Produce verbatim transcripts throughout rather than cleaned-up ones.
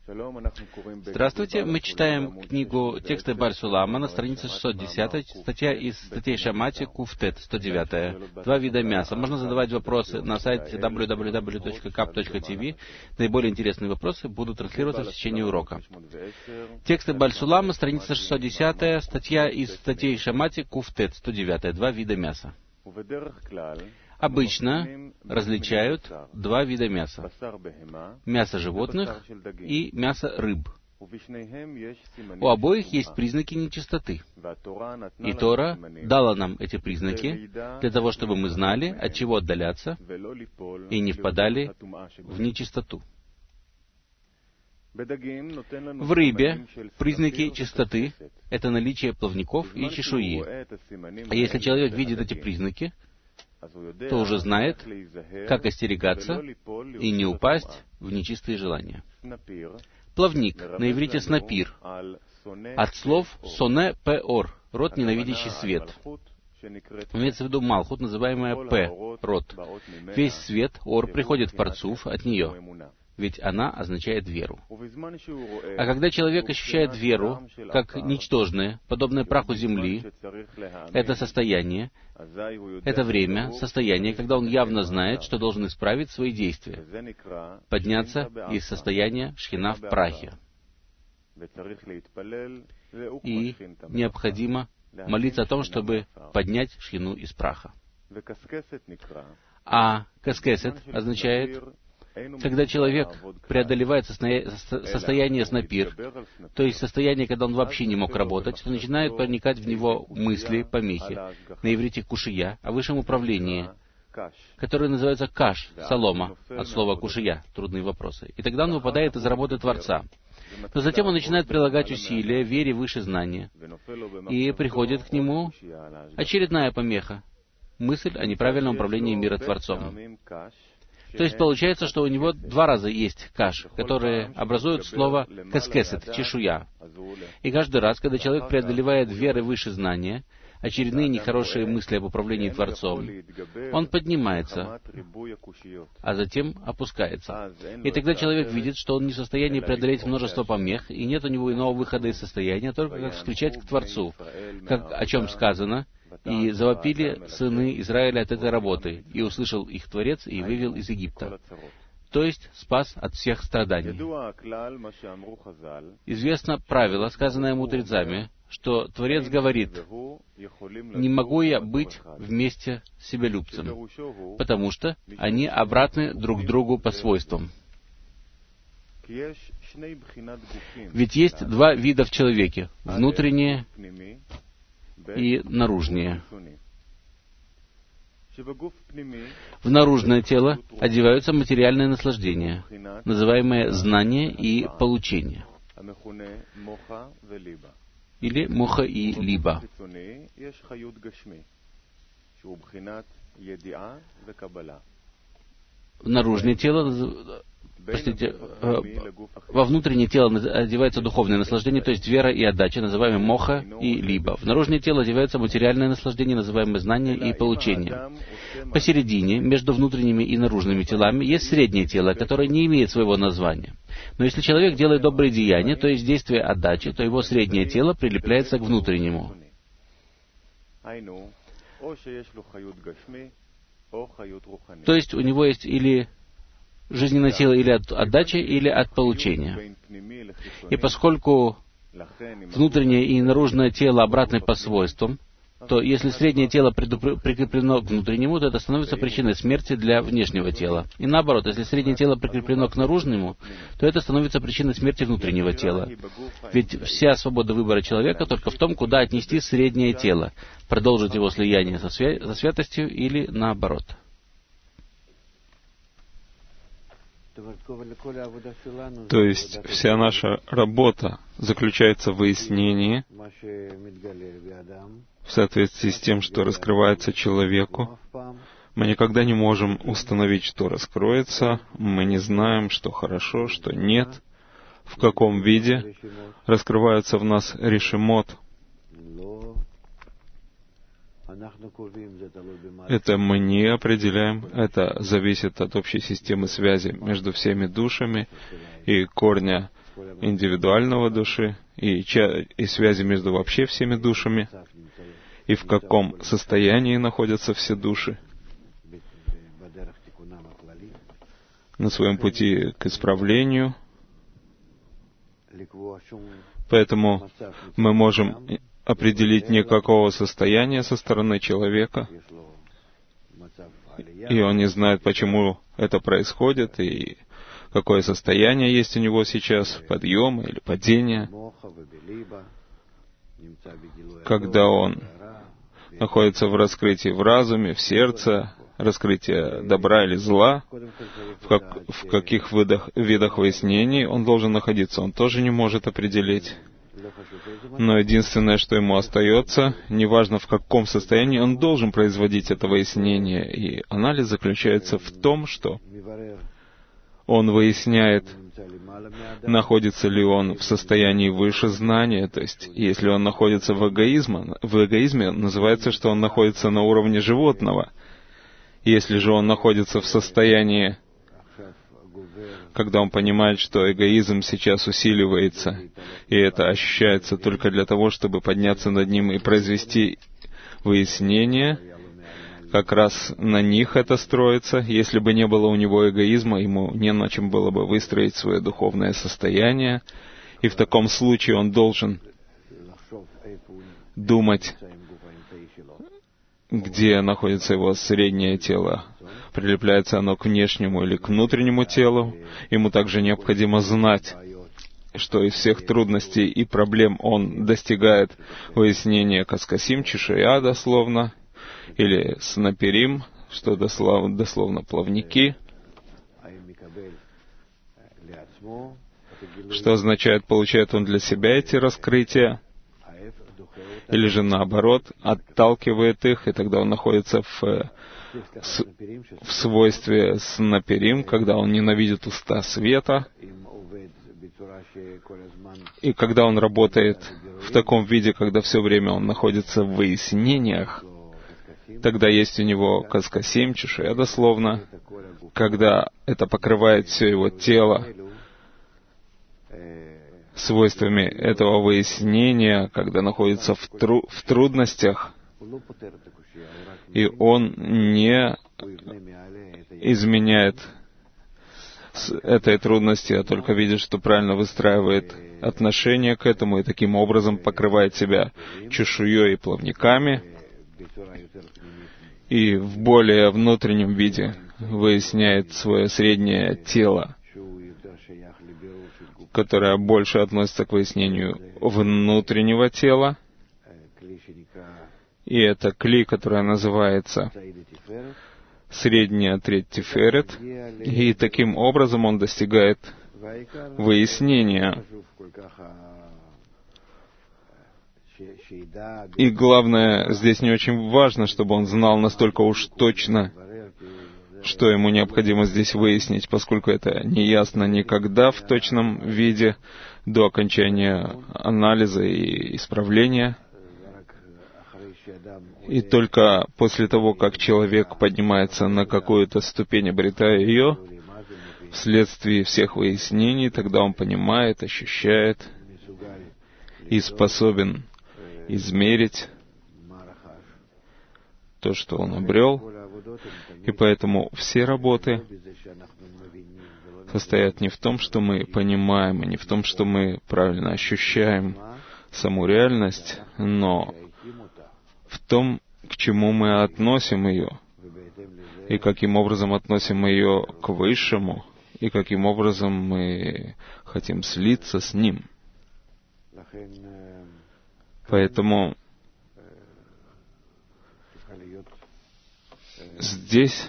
Здравствуйте, мы читаем книгу «Тексты Баль Сулама» на странице шестьсот десятой, статья из статей Шамати, Куфтет, сто девять. Два вида мяса. Можно задавать вопросы на сайте дабл ю дабл ю дабл ю точка кап точка ти ви. Наиболее интересные вопросы будут транслироваться в течение урока. Тексты Баль Сулама, страница шестьсот десятая, статья из статей Шамати, Куфтет, сто девять. Два вида мяса. Обычно различают два вида мяса. Мясо животных и мясо рыб. У обоих есть признаки нечистоты. И Тора дала нам эти признаки для того, чтобы мы знали, от чего отдаляться и не впадали в нечистоту. В рыбе признаки чистоты — это наличие плавников и чешуи. А если человек видит эти признаки, то уже знает, как остерегаться и не упасть в нечистые желания. Плавник, на иврите снапир, от слов соне пеор, род, ненавидящий свет. Имеется в виду малхут, называемая п, род. Весь свет, ор, приходит в парцуф от нее, ведь она означает веру. А когда человек ощущает веру как ничтожное, подобное праху земли, это состояние, это время, состояние, когда он явно знает, что должен исправить свои действия, подняться из состояния шхина в прахе. И необходимо молиться о том, чтобы поднять шхину из праха. А каскесет означает, когда человек преодолевает состояние снапир, то есть состояние, когда он вообще не мог работать, то начинают проникать в него мысли, помехи, на иврите кушия, о высшем управлении, которое называется каш, солома, от слова кушия, трудные вопросы. И тогда он выпадает из работы Творца. Но затем он начинает прилагать усилия, вере выше знания, и приходит к нему очередная помеха, мысль о неправильном управлении мира Творцом. То есть получается, что у него два раза есть каш, которые образуют слово каскесет, чешуя. И каждый раз, когда человек преодолевает веры выше знания, очередные нехорошие мысли об управлении Творцом, он поднимается, а затем опускается. И тогда человек видит, что он не в состоянии преодолеть множество помех, и нет у него иного выхода из состояния, только как встречать к Творцу, как о чем сказано: «И завопили сыны Израиля от этой работы, и услышал их Творец, и вывел из Египта». То есть спас от всех страданий. Известно правило, сказанное мудрецами, что Творец говорит: «Не могу я быть вместе с себялюбцем, потому что они обратны друг другу по свойствам». Ведь есть два вида в человеке — внутреннее и наружнее. В наружное тело одеваются материальные наслаждения, называемые знание и получение, или моха и либа. В наружное тело, простите, во внутреннее тело одевается духовное наслаждение, то есть вера и отдача, называемые моха и либа. В наружное тело одевается материальное наслаждение, называемое знание и получение. Посередине, между внутренними и наружными телами, есть среднее тело, которое не имеет своего названия. Но если человек делает добрые деяния, то есть действие отдачи, то его среднее тело прилепляется к внутреннему. То есть у него есть или жизненное тело или от отдачи, или от получения. И поскольку внутреннее и наружное тело обратны по свойствам, то если среднее тело прикреплено к внутреннему, то это становится причиной смерти для внешнего тела. И наоборот, если среднее тело прикреплено к наружному, то это становится причиной смерти внутреннего тела. Ведь вся свобода выбора человека только в том, куда отнести среднее тело, продолжить его слияние со, свя- со святостью или наоборот. То есть вся наша работа заключается в выяснении, в соответствии с тем, что раскрывается человеку. Мы никогда не можем установить, что раскроется, мы не знаем, что хорошо, что нет, в каком виде раскрывается в нас решимот. Это мы не определяем, это зависит от общей системы связи между всеми душами и корня индивидуального души и, ча- и связи между вообще всеми душами, и в каком состоянии находятся все души на своем пути к исправлению. Поэтому мы можем определить никакого состояния со стороны человека, и он не знает, почему это происходит, и какое состояние есть у него сейчас, подъема или падения, когда он находится в раскрытии в разуме, в сердце, раскрытие добра или зла, в, как, в каких видах, видах выяснений он должен находиться, он тоже не может определить. Но единственное, что ему остается, неважно в каком состоянии, он должен производить это выяснение. И анализ заключается в том, что он выясняет, находится ли он в состоянии выше знания, то есть если он находится в эгоизме, в эгоизме называется, что он находится на уровне животного. Если же он находится в состоянии, когда он понимает, что эгоизм сейчас усиливается, и это ощущается только для того, чтобы подняться над ним и произвести выяснение, как раз на них это строится. Если бы не было у него эгоизма, ему не на чем было бы выстроить свое духовное состояние, и в таком случае он должен думать, где находится его среднее тело. Прилепляется оно к внешнему или к внутреннему телу. Ему также необходимо знать, что из всех трудностей и проблем он достигает выяснения каскасим, чешуя дословно, или снаперим, что дословно, дословно плавники, что означает, получает он для себя эти раскрытия, или же наоборот, отталкивает их, и тогда он находится в, с, в свойстве снаперим, когда он ненавидит уста света, и когда он работает в таком виде, когда все время он находится в выяснениях, тогда есть у него каскасим, чешуя дословно, когда это покрывает все его тело свойствами этого выяснения, когда находится в, тру- в трудностях, и он не изменяет с этой трудности, а только видит, что правильно выстраивает отношение к этому, и таким образом покрывает себя чешуей и плавниками, и в более внутреннем виде выясняет свое среднее тело, которое больше относится к выяснению внутреннего тела. И это кли, которое называется средняя треть Тиферет. И таким образом он достигает выяснения. И главное, здесь не очень важно, чтобы он знал настолько уж точно, что ему необходимо здесь выяснить, поскольку это не ясно никогда в точном виде до окончания анализа и исправления. И только после того, как человек поднимается на какую-то ступень, обретая ее, вследствие всех выяснений, тогда он понимает, ощущает и способен измерить то, что он обрел. И поэтому все работы состоят не в том, что мы понимаем, и не в том, что мы правильно ощущаем саму реальность, но в том, к чему мы относим ее, и каким образом относим ее к Высшему, и каким образом мы хотим слиться с Ним. Поэтому здесь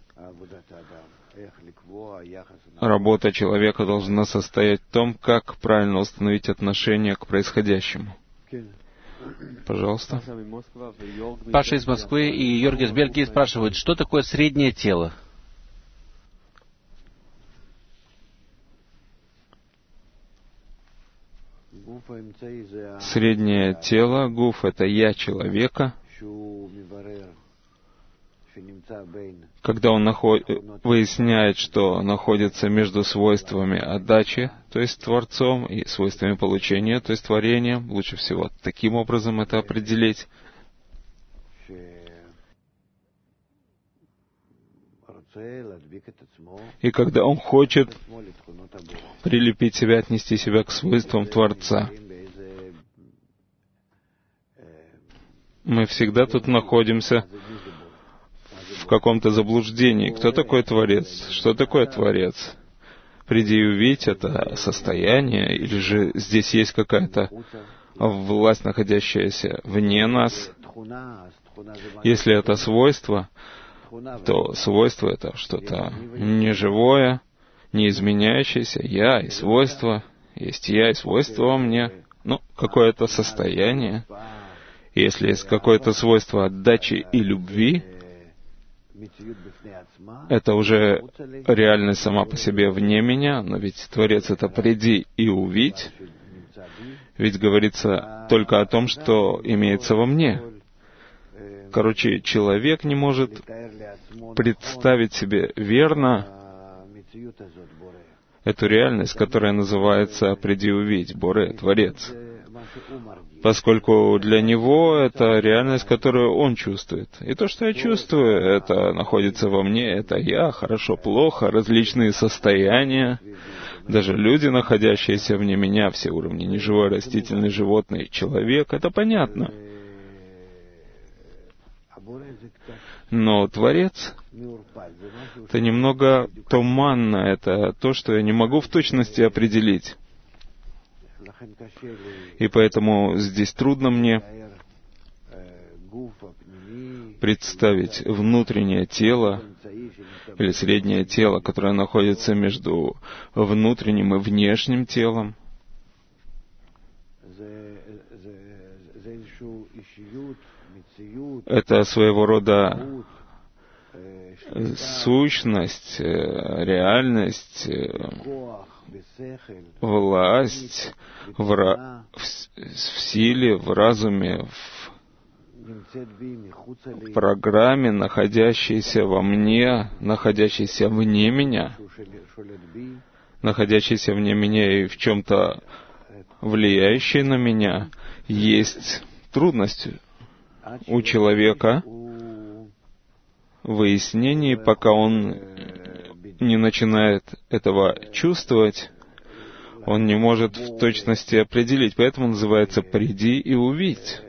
работа человека должна состоять в том, как правильно установить отношение к происходящему. Пожалуйста. Паша из Москвы и Йорги из Бельгии спрашивают, что такое среднее тело? Среднее тело, гуф, это я человека, когда он наход... выясняет, что находится между свойствами отдачи, то есть Творцом, и свойствами получения, то есть творением, лучше всего таким образом это определить. И когда он хочет прилепить себя, отнести себя к свойствам Творца, мы всегда тут находимся в каком-то заблуждении. Кто такой Творец? Что такое Творец? Приди и увидь это состояние, или же здесь есть какая-то власть, находящаяся вне нас? Если это свойство, то свойство — это что-то неживое, неизменяющееся. Я и свойство, есть я и свойство во мне. Ну, какое-то состояние. Если есть какое-то свойство отдачи и любви, это уже реальность сама по себе вне меня, но ведь Творец — это «приди и увидь», ведь говорится только о том, что имеется во мне. Короче, человек не может представить себе верно эту реальность, которая называется «приди и увидь», Боре, Творец. Поскольку для него это реальность, которую он чувствует. И то, что я чувствую, это находится во мне, это я, хорошо, плохо, различные состояния, даже люди, находящиеся вне меня, все уровни, неживой, растительный, животный, человек, это понятно. Но Творец — это немного туманно, это то, что я не могу в точности определить. И поэтому здесь трудно мне представить внутреннее тело или среднее тело, которое находится между внутренним и внешним телом. Это своего рода сущность, реальность, власть в, ра... в, в силе, в разуме, в программе, находящейся во мне, находящейся вне меня, находящейся вне меня и в чем-то влияющей на меня. Есть трудность у человека в выяснении, пока он не начинает этого чувствовать, он не может в точности определить. Поэтому называется «приди и увидь».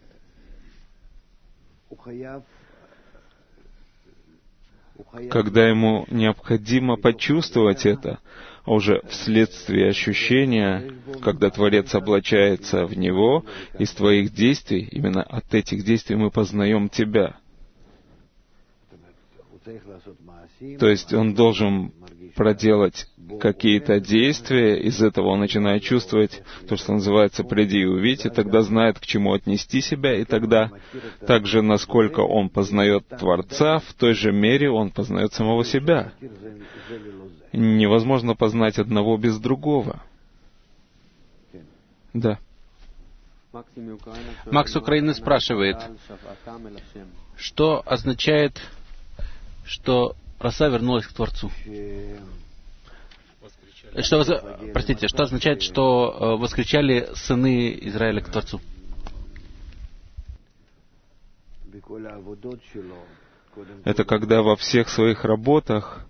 Когда ему необходимо почувствовать это, а уже вследствие ощущения, когда Творец облачается в него, из твоих действий, именно от этих действий мы познаем тебя. То есть он должен проделать какие-то действия, из этого он начинает чувствовать то, что называется «приди и увидь», и тогда знает, к чему отнести себя, и тогда также, насколько он познает Творца, в той же мере он познает самого себя. Невозможно познать одного без другого. Да. Макс Украины спрашивает, что означает, что роса вернулась к Творцу? Что, простите, что означает, что воскричали сыны Израиля к Творцу? Это когда во всех своих работах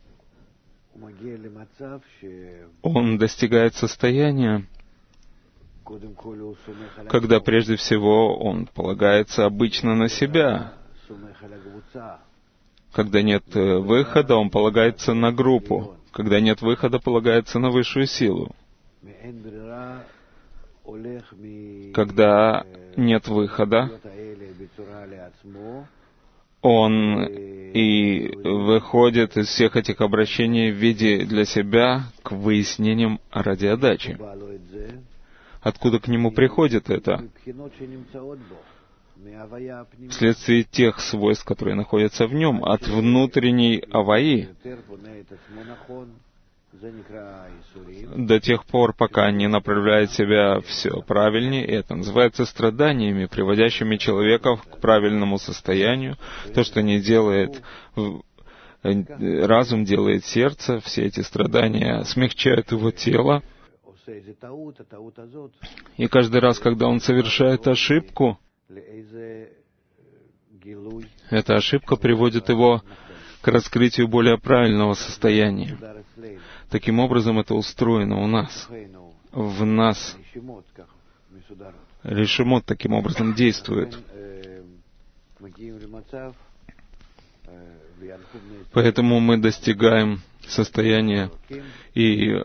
он достигает состояния, когда прежде всего он полагается обычно на себя. Когда нет выхода, он полагается на группу. Когда нет выхода, полагается на высшую силу. Когда нет выхода, он и выходит из всех этих обращений в виде для себя к выяснениям ради отдачи. Откуда к нему приходит это? Вследствие тех свойств, которые находятся в нем, от внутренней аваи. до тех пор, пока не направляет себя все правильнее. И это называется страданиями, приводящими человека к правильному состоянию. То, что не делает разум, делает сердце. Все эти страдания смягчают его тело. И каждый раз, когда он совершает ошибку, эта ошибка приводит его к раскрытию более правильного состояния. Таким образом, это устроено у нас. В нас решимот таким образом действует. Поэтому мы достигаем состояния и,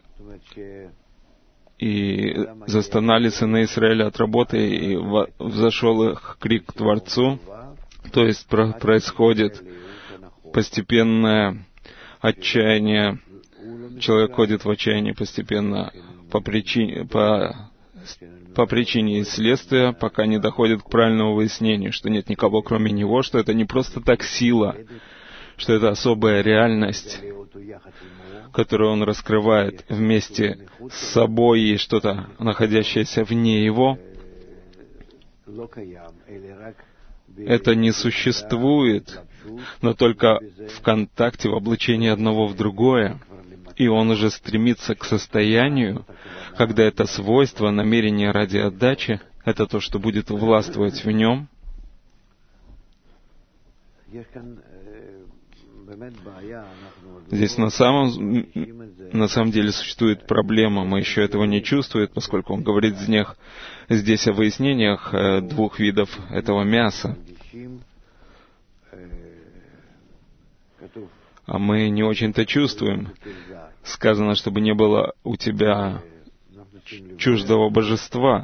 и застонали сыны Израиля от работы, и взошел их крик к Творцу. То есть про- происходит постепенное отчаяние. Человек ходит в отчаянии постепенно по причине, по, по причине и следствия, пока не доходит к правильному выяснению, что нет никого кроме него, что это не просто так сила, что это особая реальность, которую он раскрывает вместе с собой, и что-то, находящееся вне его. Это не существует, но только в контакте, в облачении одного в другое. И он уже стремится к состоянию, когда это свойство, намерение ради отдачи, это то, что будет властвовать в нем. Здесь на самом, на самом деле существует проблема, мы еще этого не чувствуем, поскольку он говорит здесь, здесь о выяснениях двух видов этого мяса. А мы не очень-то чувствуем. Сказано, чтобы не было у тебя чуждого божества.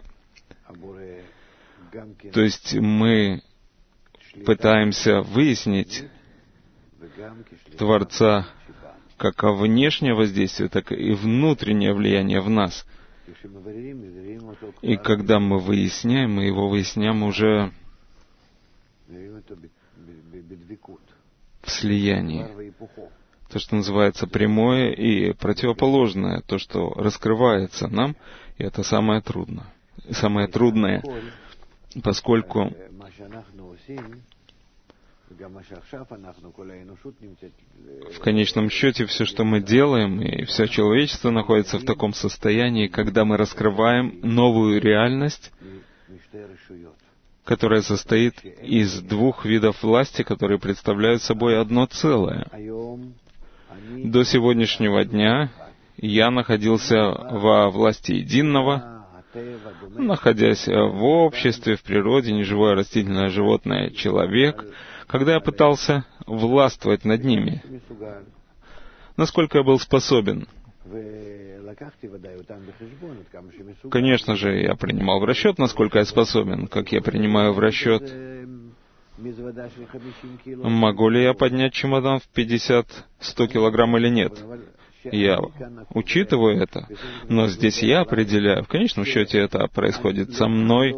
То есть мы пытаемся выяснить Творца как внешнее воздействие, так и внутреннее влияние в нас. И когда мы выясняем, мы его выясняем уже в слиянии. То, что называется прямое и противоположное, то, что раскрывается нам, и это самое трудное. Самое трудное, поскольку в конечном счете все, что мы делаем, и все человечество находится в таком состоянии, когда мы раскрываем новую реальность, которая состоит из двух видов власти, которые представляют собой одно целое. До сегодняшнего дня я находился во власти единого, находясь в обществе, в природе, неживое, растительное, животное, человек, когда я пытался властвовать над ними, насколько я был способен. Конечно же, я принимал в расчет, насколько я способен, как я принимаю в расчет, могу ли я поднять чемодан в пятьдесят-сто килограмм или нет. Я учитываю это, но здесь я определяю. В конечном счете это происходит со мной.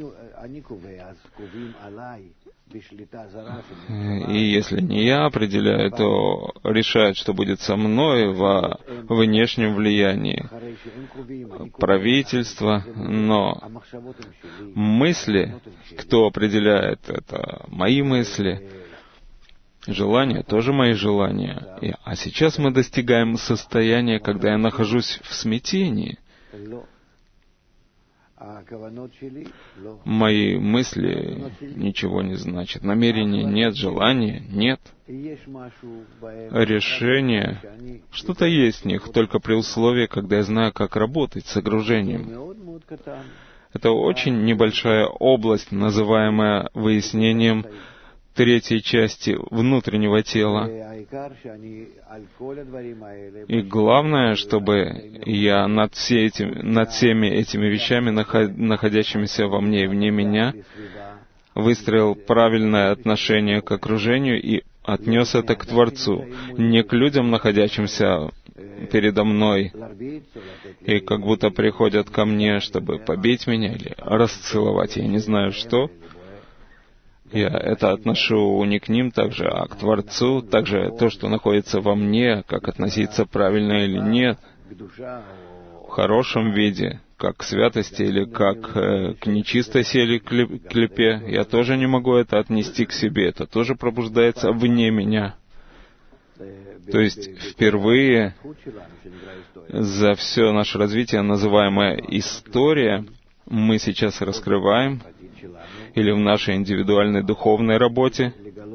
И если не я определяю, то решает, что будет со мной во внешнем влиянии правительства. Но мысли, кто определяет это, мои мысли, желания тоже мои желания. И, а сейчас мы достигаем состояния, когда я нахожусь в смятении. Мои мысли ничего не значат. Намерения нет, желания нет. Решение, что-то есть в них, только при условии, когда я знаю, как работать с огружением. Это очень небольшая область, называемая выяснением третьей части внутреннего тела. И главное, чтобы я над, все этим, над всеми этими вещами, находящимися во мне и вне меня, выстроил правильное отношение к окружению и отнес это к Творцу, не к людям, находящимся передо мной, и как будто приходят ко мне, чтобы побить меня или расцеловать, я не знаю что. Я это отношу не к ним также, а к Творцу. Также то, что находится во мне, как относиться правильно или нет, в хорошем виде, как к святости или как э, к нечистоте или к клепе, я тоже не могу это отнести к себе. Это тоже пробуждается вне меня. То есть впервые за все наше развитие, называемая история, мы сейчас раскрываем, или в нашей индивидуальной духовной работе,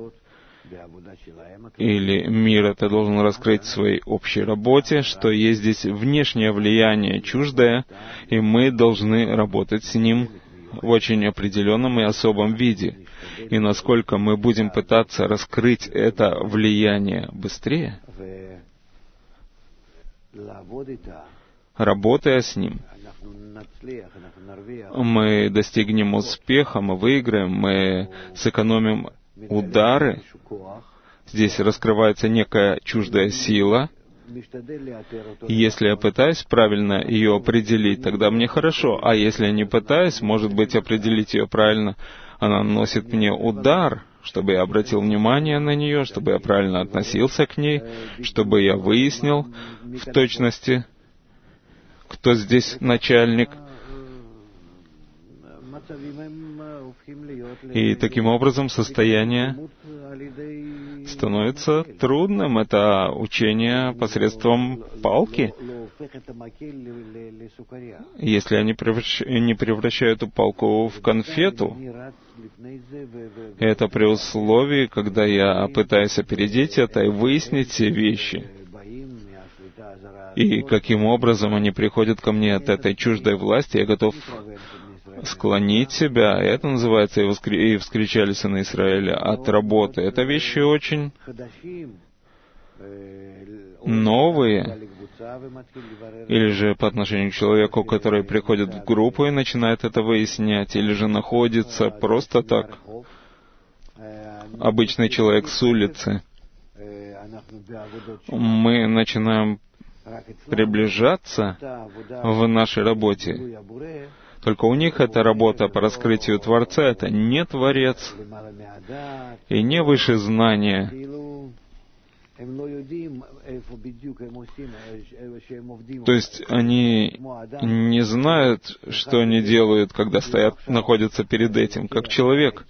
или мир это должен раскрыть в своей общей работе, что есть здесь внешнее влияние чуждое, и мы должны работать с ним в очень определенном и особом виде. И насколько мы будем пытаться раскрыть это влияние быстрее, работая с ним, мы достигнем успеха, мы выиграем, мы сэкономим удары. Здесь раскрывается некая чуждая сила. И если я пытаюсь правильно ее определить, тогда мне хорошо. А если я не пытаюсь, может быть, определить ее правильно, она наносит мне удар, чтобы я обратил внимание на нее, чтобы я правильно относился к ней, чтобы я выяснил в точности, кто здесь начальник. И таким образом состояние становится трудным. Это учение посредством палки. Если я не превращаю, не превращаю эту палку в конфету, это при условии, когда я пытаюсь опередить это и выяснить все вещи. И каким образом они приходят ко мне от этой чуждой власти, я готов склонить себя. Это называется «И, воскр... и вскричали сыны Израиля» от работы. Это вещи очень новые. Или же по отношению к человеку, который приходит в группу и начинает это выяснять, или же находится просто так, обычный человек с улицы. Мы начинаем приближаться в нашей работе. Только у них эта работа по раскрытию Творца, это не Творец и не выше знания. То есть они не знают, что они делают, когда стоят, находятся перед этим, как человек,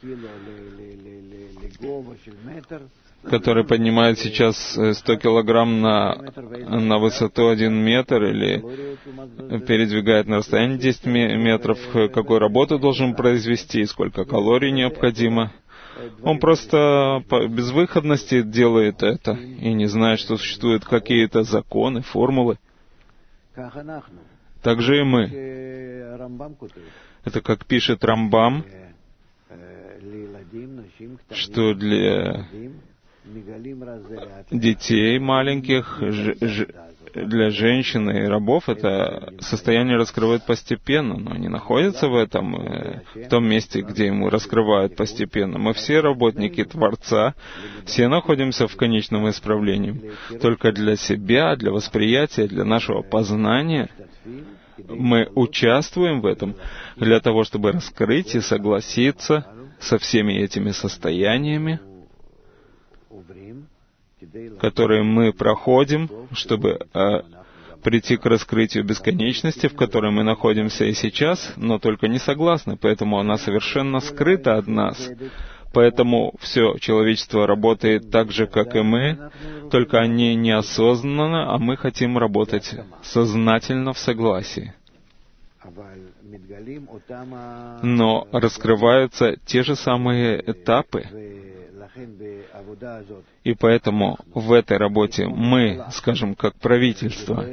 который поднимает сейчас сто килограмм на, на высоту один метр или передвигает на расстоянии десять метров, какую работу должен произвести и сколько калорий необходимо. Он просто по безвыходности делает это и не знает, что существуют какие-то законы, формулы. Так же и мы. Это как пишет Рамбам, что для детей маленьких, ж, ж, для женщин и рабов это состояние раскрывают постепенно, но они находятся в этом, в том месте, где ему раскрывают постепенно. Мы все работники Творца, все находимся в конечном исправлении. Только для себя, для восприятия, для нашего познания мы участвуем в этом для того, чтобы раскрыть и согласиться со всеми этими состояниями, которые мы проходим, чтобы э, прийти к раскрытию бесконечности, в которой мы находимся и сейчас, но только не согласны, поэтому она совершенно скрыта от нас. Поэтому все человечество работает так же, как и мы, только они неосознанно, а мы хотим работать сознательно в согласии. Но раскрываются те же самые этапы. И поэтому в этой работе мы, скажем, как правительство,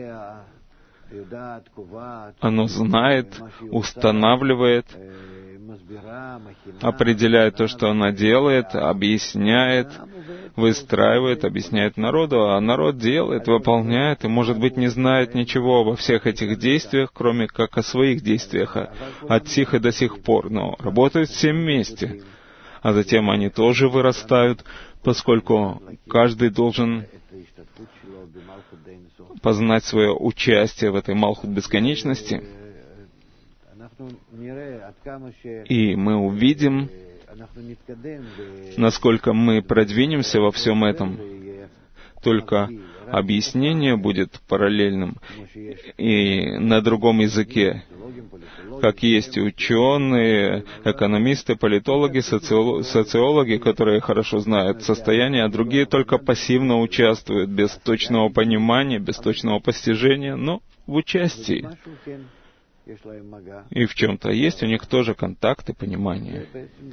оно знает, устанавливает, определяет то, что оно делает, объясняет, выстраивает, объясняет народу, а народ делает, выполняет, и, может быть, не знает ничего обо всех этих действиях, кроме как о своих действиях, от сих и до сих пор, но работают все вместе. А затем они тоже вырастают, поскольку каждый должен познать свое участие в этой Малхут бесконечности. И мы увидим, насколько мы продвинемся во всем этом, только объяснение будет параллельным и на другом языке. Как есть ученые, экономисты, политологи, социологи, которые хорошо знают состояние, а другие только пассивно участвуют, без точного понимания, без точного постижения, но в участии. И в чем-то есть у них тоже контакт и понимание.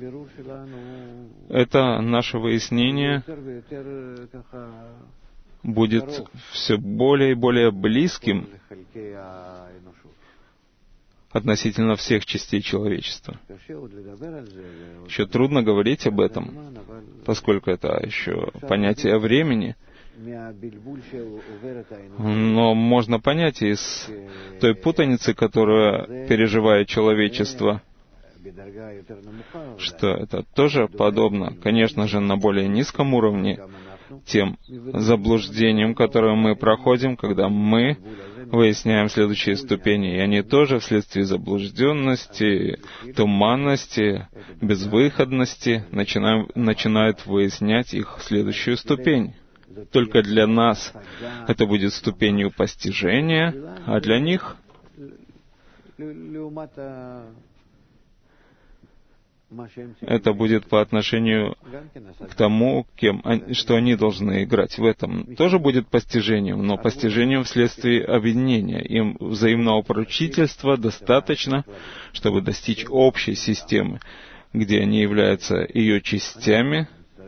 Это наше выяснение будет все более и более близким относительно всех частей человечества. Еще трудно говорить об этом, поскольку это еще понятие времени, но можно понять из той путаницы, которую переживает человечество, что это тоже подобно, конечно же, на более низком уровне тем заблуждениям, которые мы проходим, когда мы выясняем следующие ступени, и они тоже вследствие заблужденности, туманности, безвыходности начинаем, начинают выяснять их следующую ступень. Только для нас это будет ступенью постижения, а для них это будет по отношению к тому, кем, что они должны играть. В этом тоже будет постижением, но постижением вследствие объединения. Им взаимного поручительства достаточно, чтобы достичь общей системы, где они являются ее частями,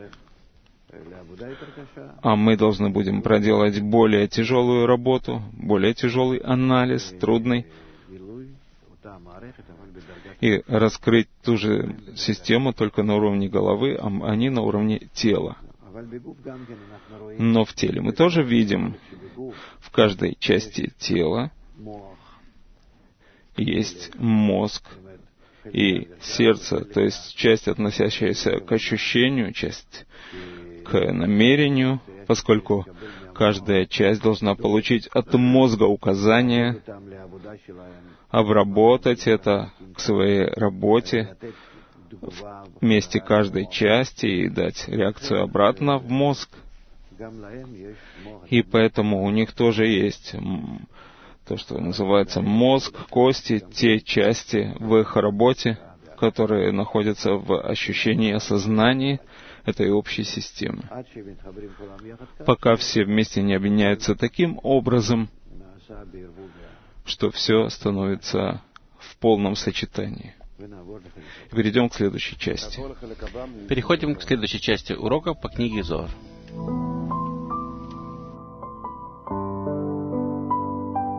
а мы должны будем проделать более тяжелую работу, более тяжелый анализ, трудный, и раскрыть ту же систему только на уровне головы, а они на уровне тела. Но в теле мы тоже видим, в каждой части тела есть мозг и сердце, то есть часть, относящаяся к ощущению, часть к намерению, поскольку каждая часть должна получить от мозга указания, обработать это к своей работе в месте каждой части и дать реакцию обратно в мозг. И поэтому у них тоже есть то, что называется мозг, кости, те части в их работе, которые находятся в ощущении осознания этой общей системы. Пока все вместе не объединяются таким образом, что все становится в полном сочетании. Перейдем к следующей части. Переходим к следующей части урока по книге Зоар.